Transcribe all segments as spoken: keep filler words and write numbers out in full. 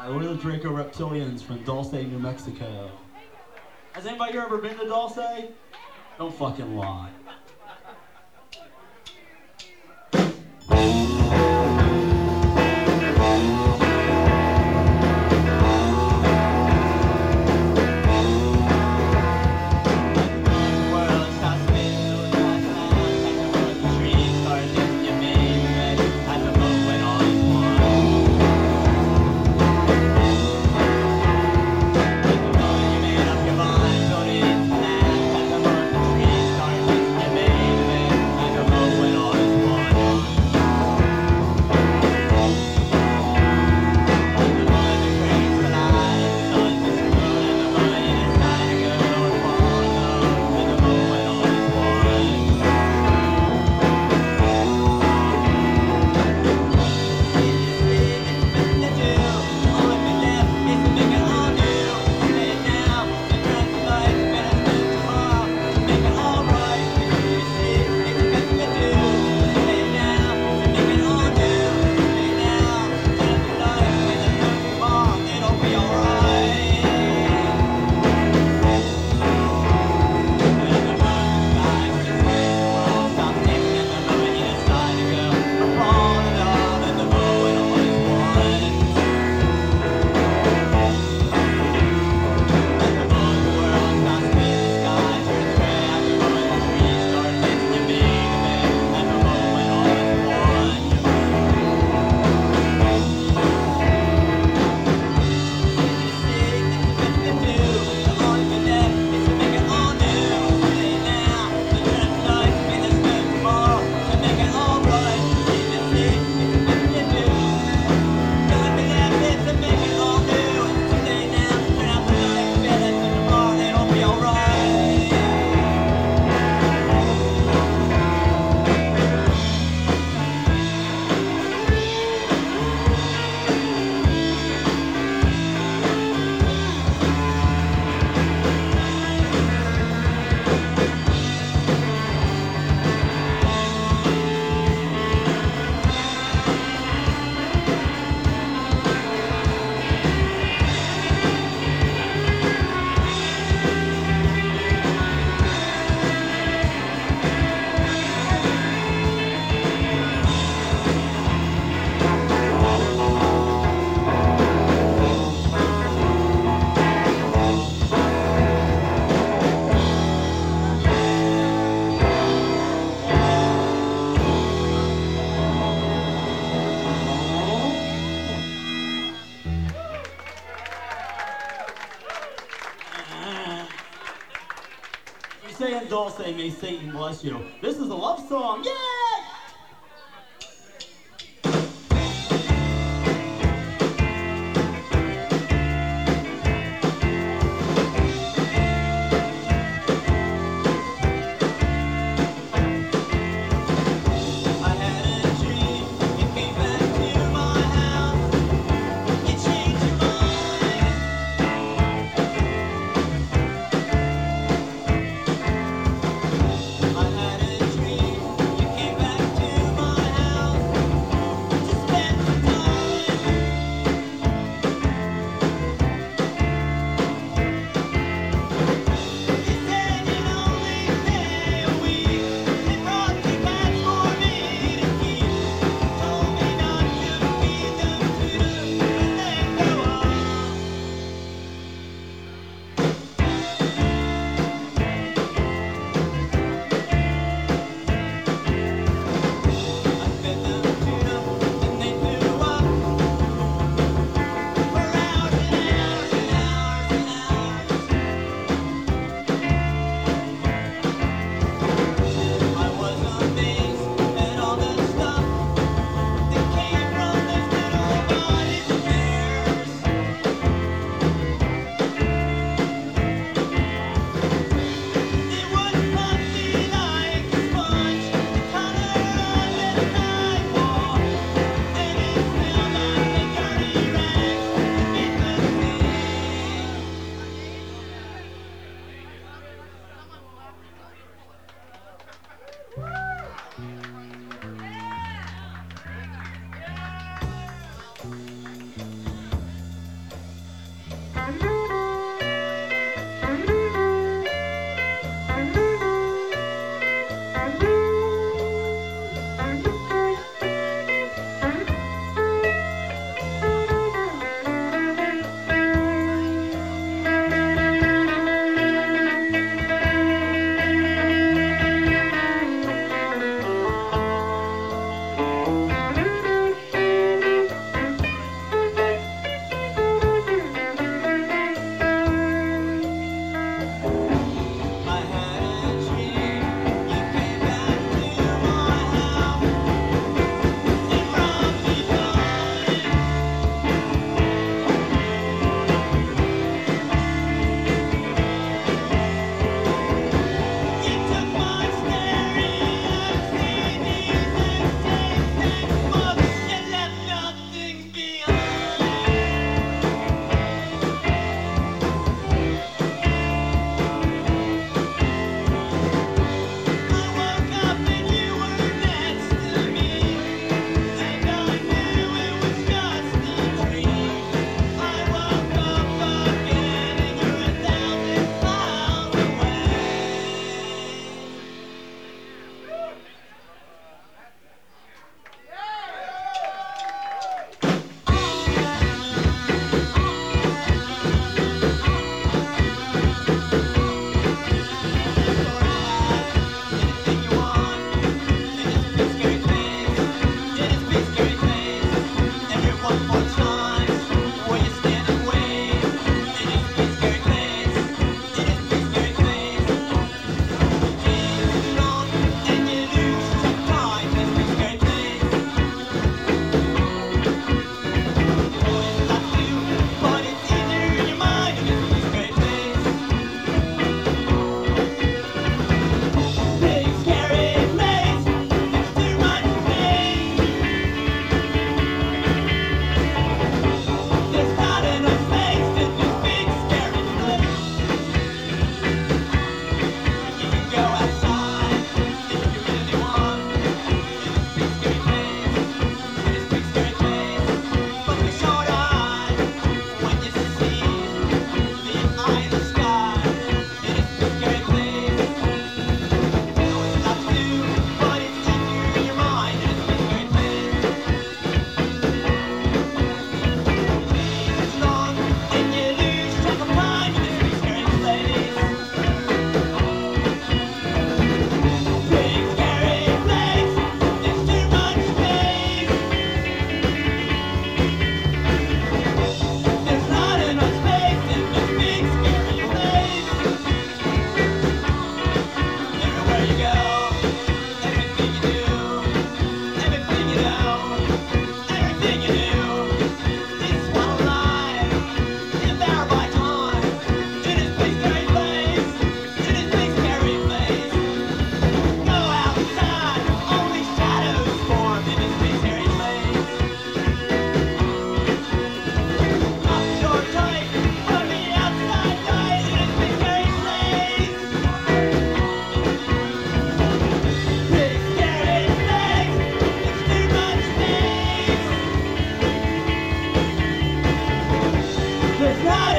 We're the Draco Reptilians from Dulce, New Mexico. Has anybody here ever been to Dulce? Don't fucking lie. Say in Dulce, may Satan bless you. This is a love song. Yay! I had a dream, you came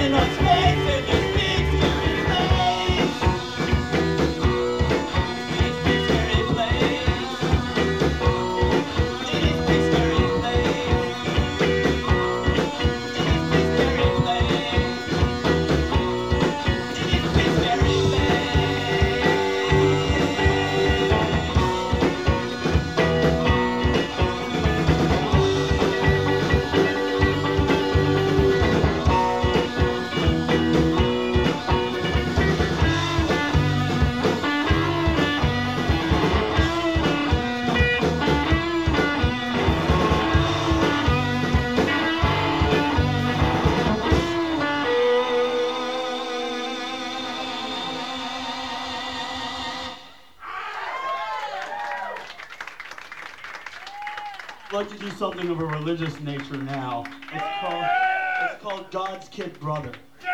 I'd like to do something of a religious nature now. It's called, it's called God's Kid Brother.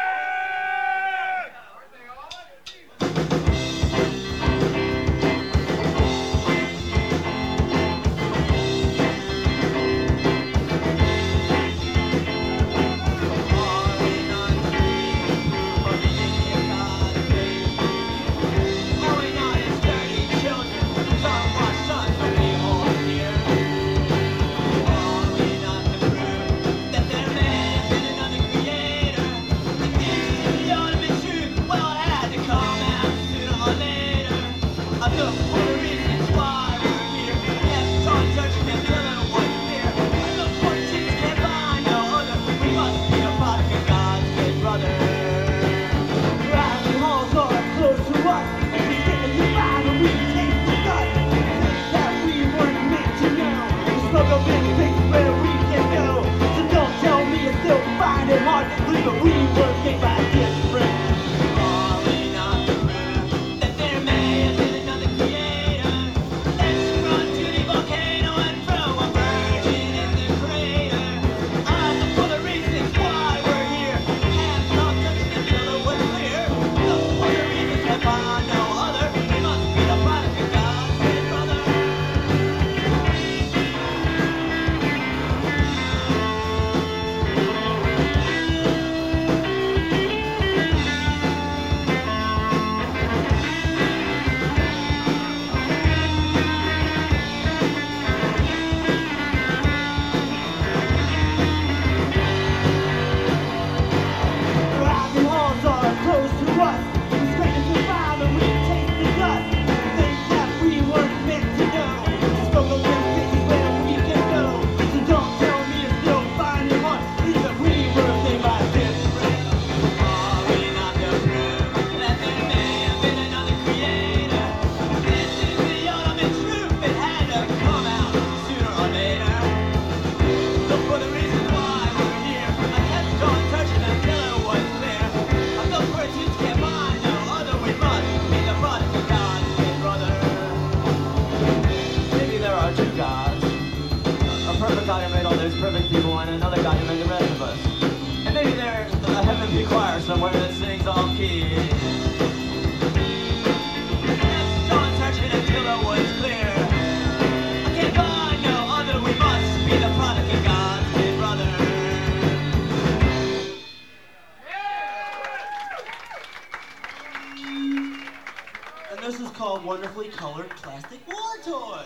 Wonderfully colored plastic war toys.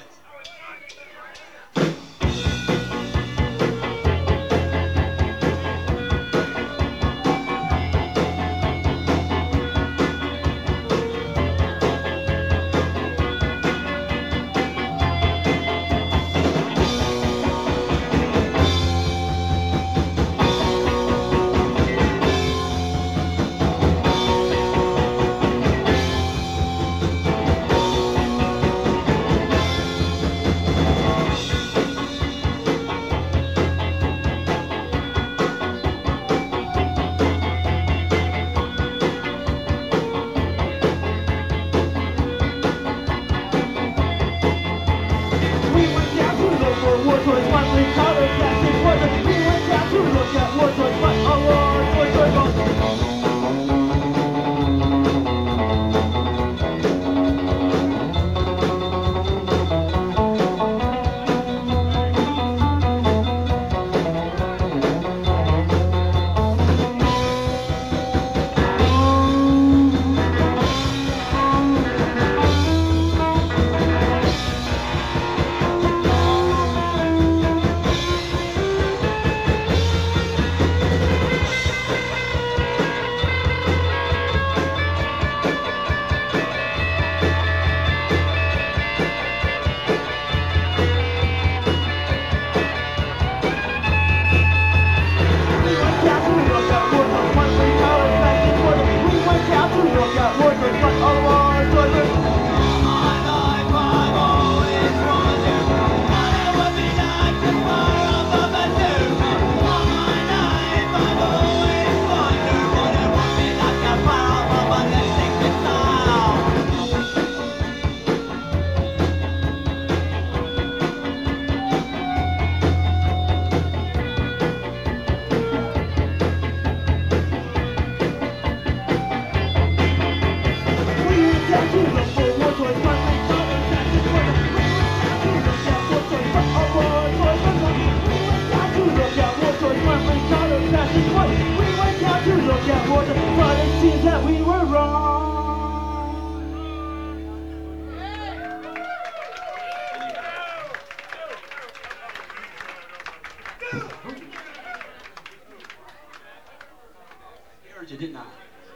heard you, didn't I?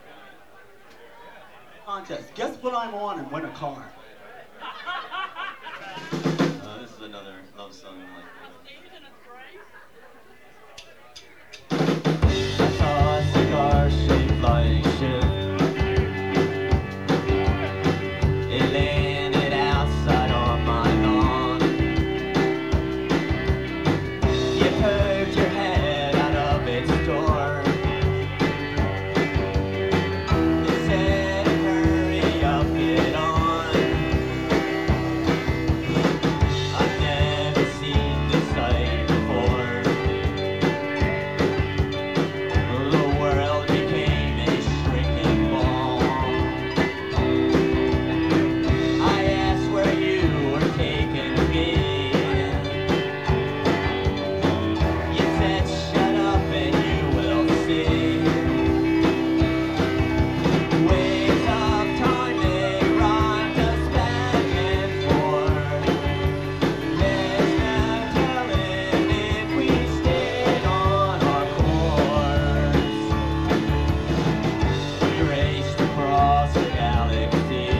Contest. Guess what I'm on and win a car. Uh, this is another love song like that. I saw a cigar-shaped flying ship. It landed outside on my lawn. You poked your head out of its door. It said, hurry up, get on. I've never seen this sight before. The world became a shrinking ball. I asked where you were taking me. You said, shut up and you will see. Waves of time, they rocked us back and forth. There's no telling if we stayed on our course. We raced across the galaxy,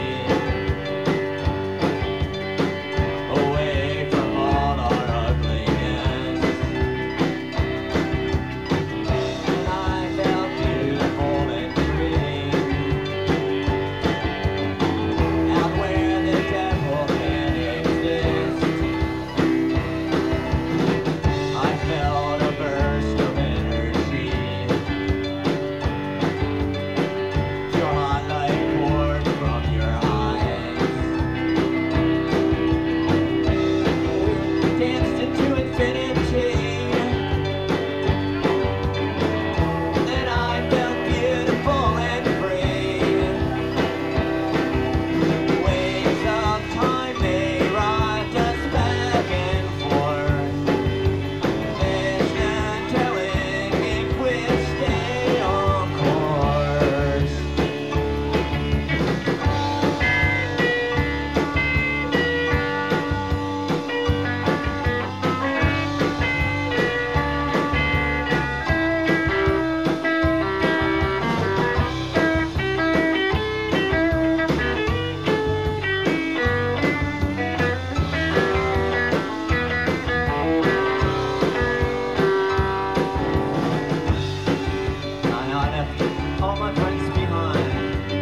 away from all our ugliness. And I felt beautiful and free, out where the devil can't exist. I felt a burst of energy, your hot light poured from your eyes. Danced into infinity. Then I felt beautiful and free. Waves of time, they rocked us back and forth. There's no telling if we'll stay on course. I left all my friends behind.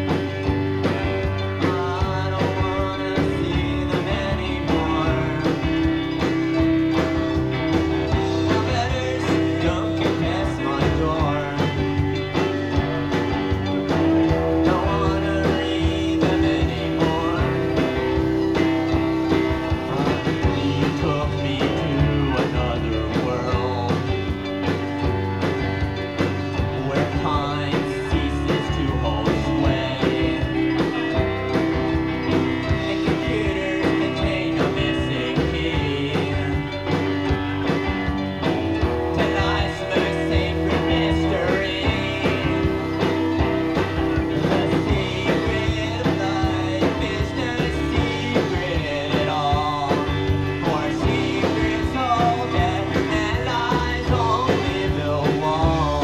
I don't wanna see them anymore. Now letters don't get past my door. Don't wanna read them anymore. You took me to another world, where time ceases to hold sway, and computers contain a missing key to life's most sacred mystery. The secret of life is no secret at all, for secrets hold death and lies only belong.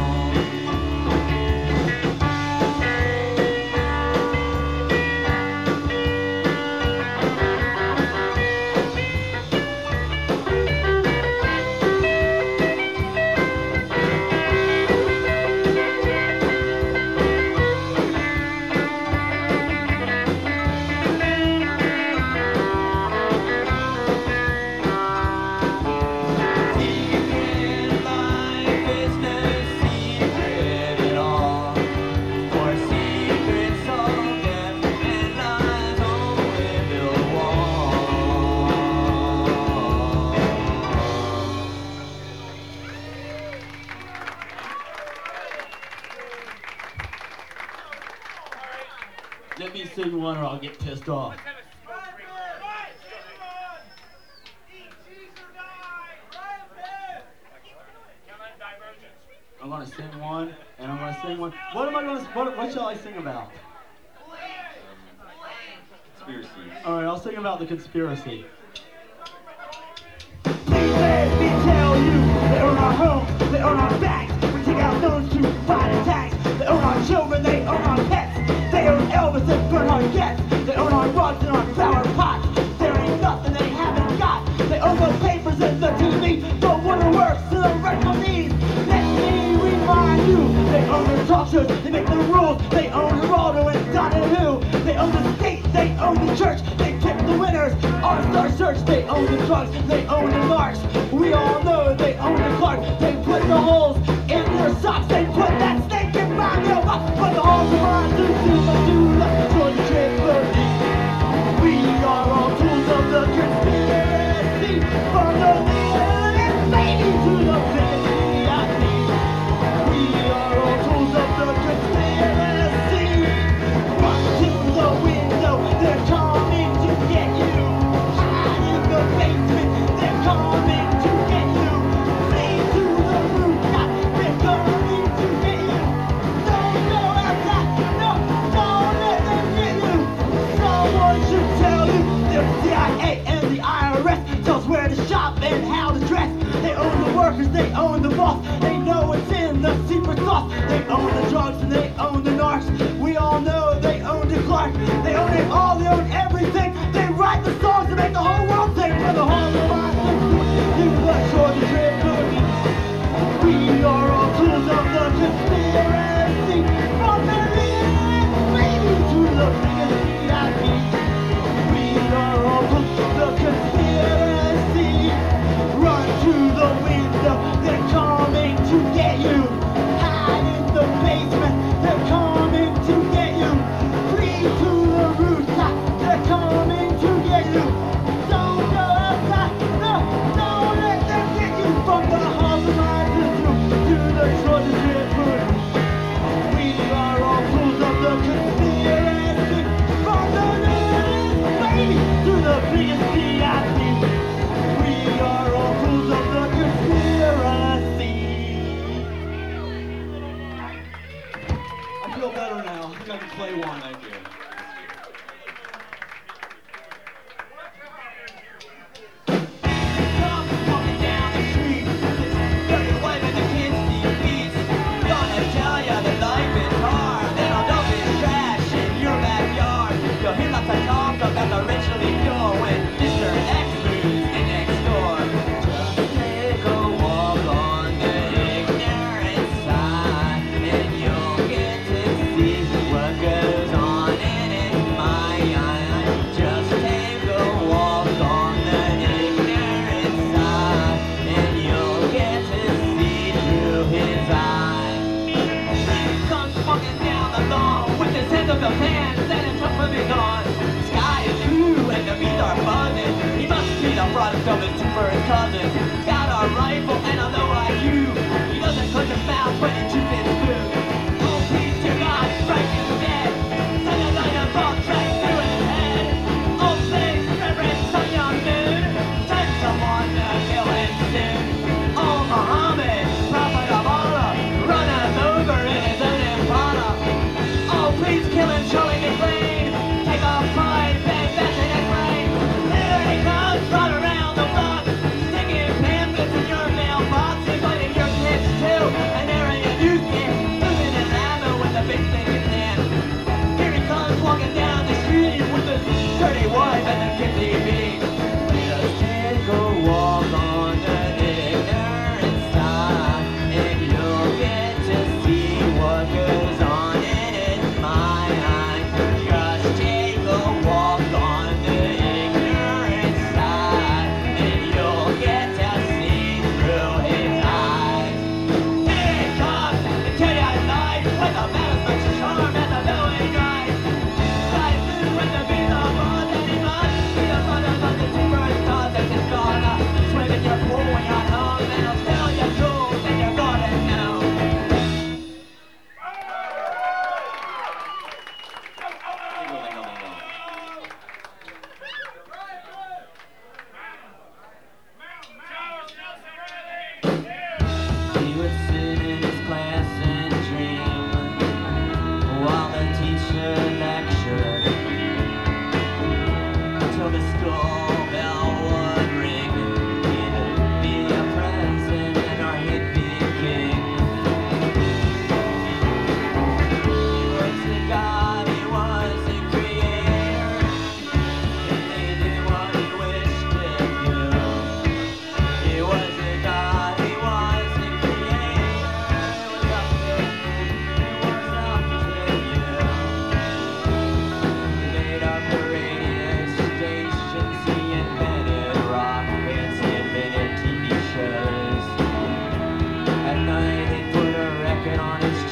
Secret of life is no secret at all, for secrets hold death and lies only belong. Let me sing one or I'll get pissed off. I'm gonna sing one, and I'm gonna sing one. What am I gonna? What, what shall I sing about? Conspiracy. All right, I'll sing about the conspiracy. Let me tell you, they're on our home, they're on our backs. We take out those who fight attacks. our gets. They own our rugs and our flower pots. There ain't nothing they haven't got. They own the papers and the T V, the waterworks to the rental needs. Let me remind you, they own the talk shows, they make the rules. They own Geraldo and Donahue. They own the state, they own the church. They pick the winners, All-Star Search. They own the drugs, they own the narcs. We all know they own the Clark. They put the holes in their socks. They put that snake in my mailbox. But the holes are mine, do, do, do, do, Georgia Tripoli. We are all tools of the conspiracy. From the littlest baby to the biggest V I P. We are all tools of the conspiracy. Run to the window, they're coming to get you. Hide in the basement, they're coming to get you. Flee to the rooftop, they're coming to get you. Don't go outside, no, don't let them get you. Someone should tell you, the C I A and the I R S tells where to shop and how to dress. They own the workers, they own the boss. They know what's in the secret sauce. They own the drugs and they own the narcs. We all know they own the Clark. They own it all, they own everything. They write the songs to make the whole world sing. For the whole of our to the Georgia Tripoli. We are all tools of the conspiracy. From the littlest baby to the biggest V I P. We are all tools of the conspiracy. Run to the window, they're coming to get you. Hide in the basement, they're coming to get you. Flee to the rooftop, they're coming to get you. Don't go outside, no, don't let them get you. From the halls of my room to the Georgia Tripoli. We are all tools of the conspiracy. From the littlest baby to the biggest V I P. We are all tools of the conspiracy. I feel better now. I think I can play one. Thank you. Come walking down the street, dirty wife and the kids see beats. Gonna tell ya that life is hard, that all dope is trash in your backyard. You'll hear lots of talk about the ritually pure when Mister X moves in next door. Just take a walk on the ignorant side, and you'll get to see what goes on in his mind. Just take a walk on the ignorant side, and you'll get to see through his eyes. He comes walking down the lawn with his hands up his hands and his trunk moving on. The sky is blue and the bees are buzzing. He must be the product of his two first cousins. He's got a rifle and a low I Q. He doesn't close his mouth when he chews his food. Oh, please, dear God, strike him dead. Send a dynamite straight through his head. Oh, please, Reverend, some young dude. Send someone to kill him soon. Oh, Muhammad, prophet of Allah, run him over in his own Impala. Oh, please kill him, showing his lane. Take a pipe and bash in his brain. Here he comes, run around the block, sticking pamphlets in your mailbox, inviting your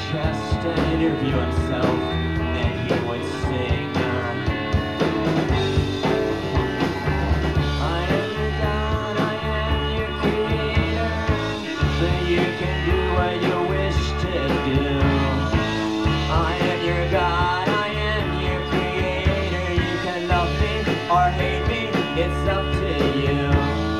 chest and interview himself, and he would sing. I am your God, I am your creator, but you can do what you wish to do. I am your God, I am your creator, you can love me or hate me, it's up to you.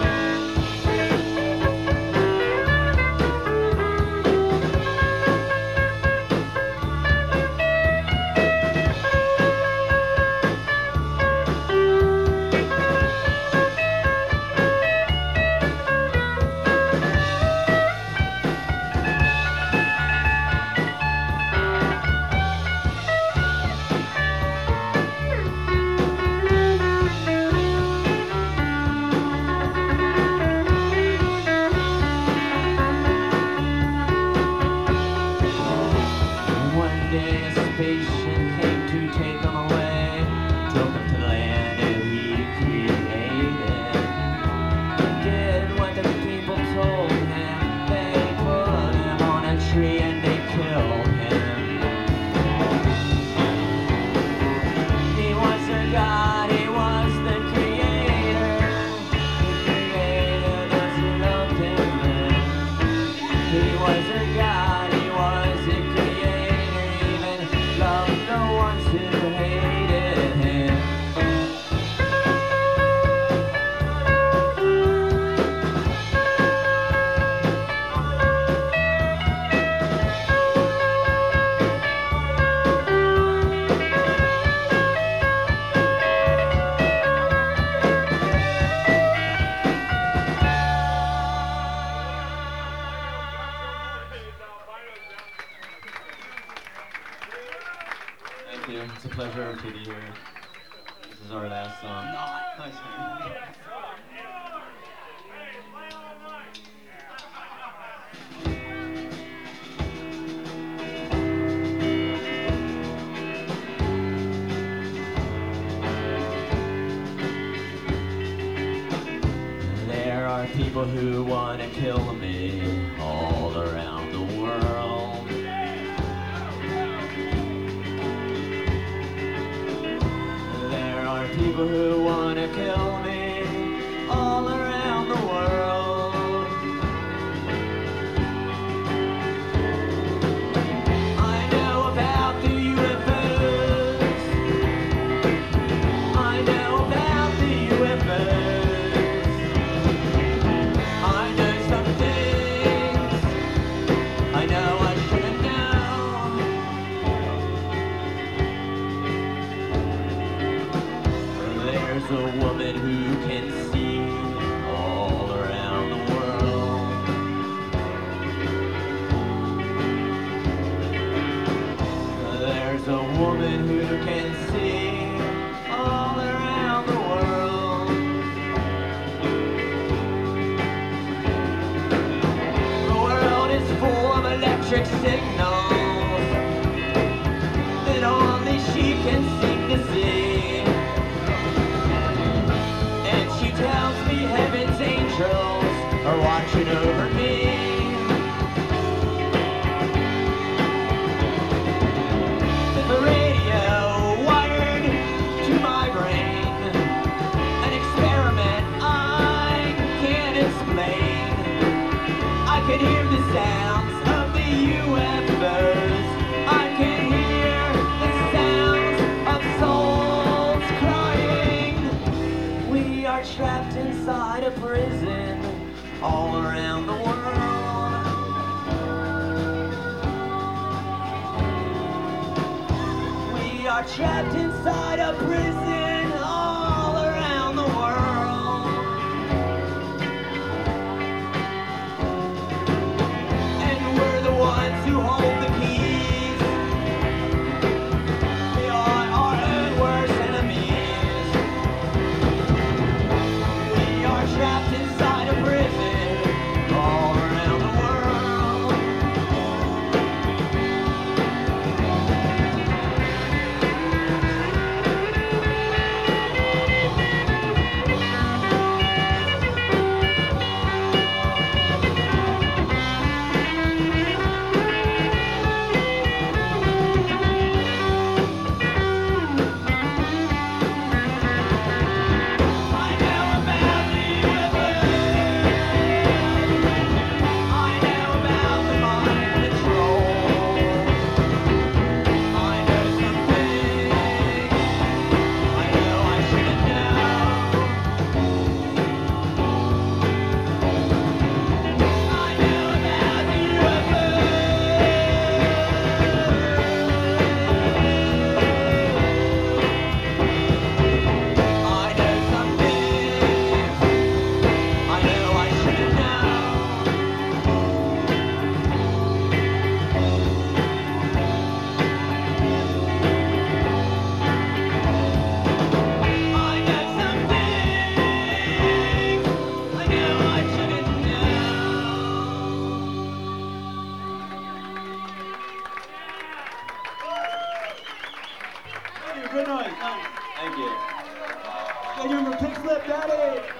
It's a pleasure to be here. This is our last song. There are people who want to kill me all around the world. There are people who want to kill me all around the world. I know about the U F Os. I know about the U F Os. I know some things I know I should have known. There's a woman who can see all around the world. There's a woman who can see all around the world. The world is full of electric signals that only she can seem to see. And she tells me heaven's angels are watching over me. The radio wired to my brain, an experiment I can't explain. I can hear the sounds of the U F Os. I can hear the sounds of souls crying. We are trapped inside a prison all around the world. We are trapped inside a prison all around the world. And we're the ones who hold the keys. We are our own worst enemies. We are trapped inside a prison all around the world. tonight. Nice. Thank you. Can you remember Pink Slip Daddy?